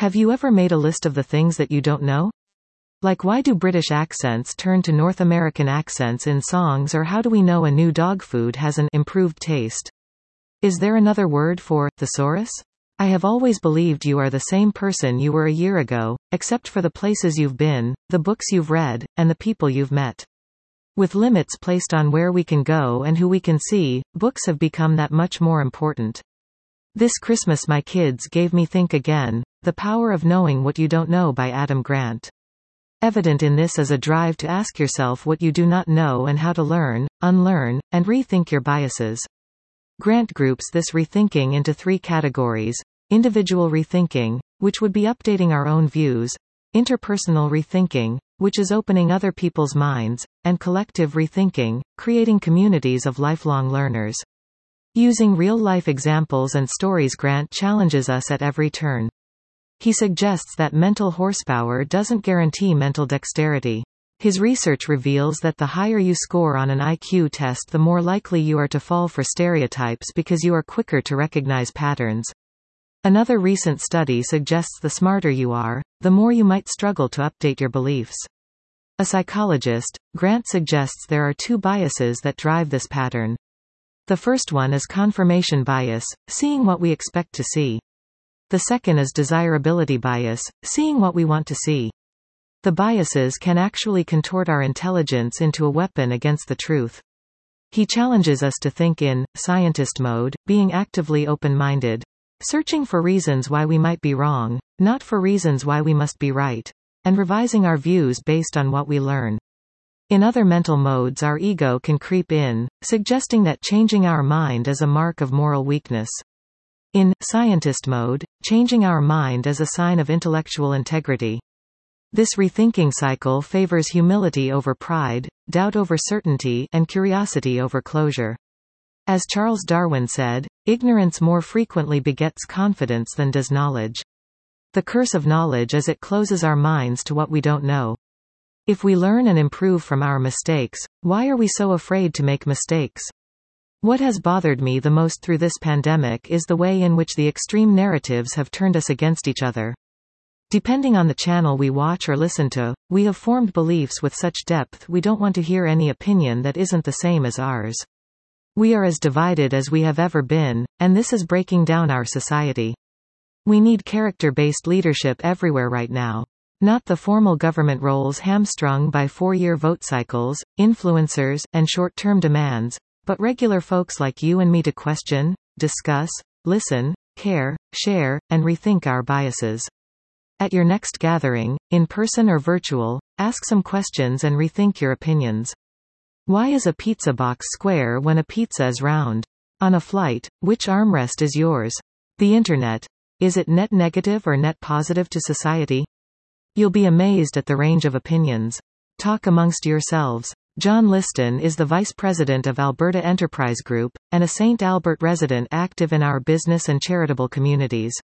Have you ever made a list of the things that you don't know? Like, why do British accents turn to North American accents in songs, or how do we know a new dog food has an improved taste? Is there another word for thesaurus? I have always believed you are the same person you were a year ago, except for the places you've been, the books you've read, and the people you've met. With limits placed on where we can go and who we can see, books have become that much more important. This Christmas my kids gave me Think Again, The Power of Knowing What You Don't Know by Adam Grant. Evident in this is a drive to ask yourself what you do not know and how to learn, unlearn, and rethink your biases. Grant groups this rethinking into 3 categories: individual rethinking, which would be updating our own views; interpersonal rethinking, which is opening other people's minds; and collective rethinking, creating communities of lifelong learners. Using real-life examples and stories, Grant challenges us at every turn. He suggests that mental horsepower doesn't guarantee mental dexterity. His research reveals that the higher you score on an IQ test, the more likely you are to fall for stereotypes because you are quicker to recognize patterns. Another recent study suggests the smarter you are, the more you might struggle to update your beliefs. A psychologist, Grant suggests there are 2 biases that drive this pattern. The first one is confirmation bias, seeing what we expect to see. The second is desirability bias, seeing what we want to see. The biases can actually contort our intelligence into a weapon against the truth. He challenges us to think in scientist mode, being actively open-minded, searching for reasons why we might be wrong, not for reasons why we must be right, and revising our views based on what we learn. In other mental modes, our ego can creep in, suggesting that changing our mind is a mark of moral weakness. In scientist mode, changing our mind is a sign of intellectual integrity. This rethinking cycle favors humility over pride, doubt over certainty, and curiosity over closure. As Charles Darwin said, ignorance more frequently begets confidence than does knowledge. The curse of knowledge is it closes our minds to what we don't know. If we learn and improve from our mistakes, why are we so afraid to make mistakes? What has bothered me the most through this pandemic is the way in which the extreme narratives have turned us against each other. Depending on the channel we watch or listen to, we have formed beliefs with such depth we don't want to hear any opinion that isn't the same as ours. We are as divided as we have ever been, and this is breaking down our society. We need character-based leadership everywhere right now. Not the formal government roles hamstrung by 4-year vote cycles, influencers, and short-term demands, but regular folks like you and me to question, discuss, listen, care, share, and rethink our biases. At your next gathering, in person or virtual, ask some questions and rethink your opinions. Why is a pizza box square when a pizza is round? On a flight, which armrest is yours? The internet. Is it net negative or net positive to society? You'll be amazed at the range of opinions. Talk amongst yourselves. John Liston is the Vice President of Alberta Enterprise Group, and a St. Albert resident active in our business and charitable communities.